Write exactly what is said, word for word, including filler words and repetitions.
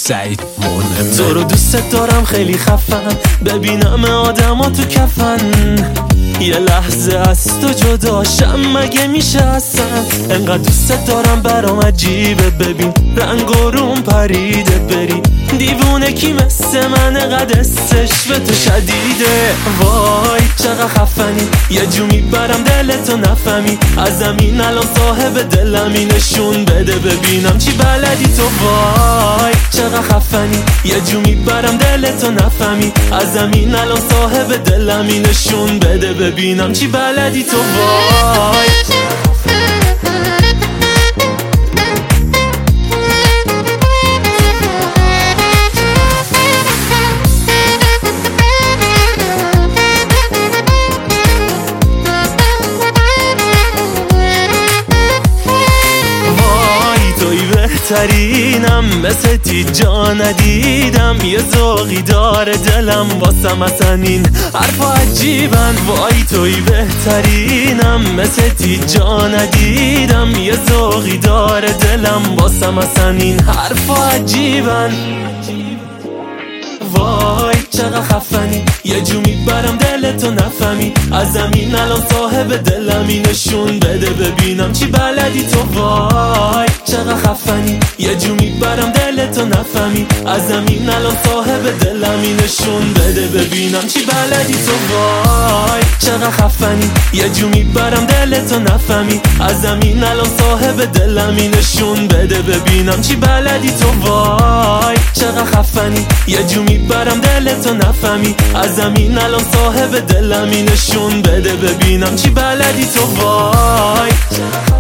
سعید مهمه. تو رو دوست دارم خیلی خفن، ببینم آدم ها تو کفن، یه لحظه از تو جدا شم مگه میشه اصلا؟ انقدر دوست دارم برام عجیبه، ببین رنگ و روم پریده، بری دیوونه کی مثل من قد استش به تو شدیده. وای چقدر خفنی، یه جو میبرم دلتو نفهمی، از زمین الان صاحب دلمی، نشون بده ببینم چی بلدی تو. وای چقدر خفنی، یه جو میبرم دلتو نفهمی، از زمین الان صاحب دلمی، نشون بده ببینم چی بلدی تو. وای بهترینم، مثل تی جا ندیدم، یه ذوقی داره دلم واسم اصلا این حرفا عجیبن. وای توی بهترینم، مثل تی جا ندیدم، یه ذوقی داره دلم واسم اصلا این حرفا عجیبن. وای چقدر خفنی، یه جو میبرم دلتو نفهمی، از زمین الان صاحب دلمی، نشون بده ببینم چی بلدی تو. وای چقدر خفنی، یه جو میبرم دلتو نفهمی، از زمین الان صاحب دلمی، نشون بده ببینم چی بلدی تو. وای چقدر خفنی، یه جو میبرم دلتو نفهمی، از زمین الان صاحب دلمی، نشون بده ببینم چی بلدی تو. وای چقدر خفنی، یه جو میبرم دلتو نفهمی، از زمین الان صاحب دلمی، نشون بده ببینم چی بلدی تو. وای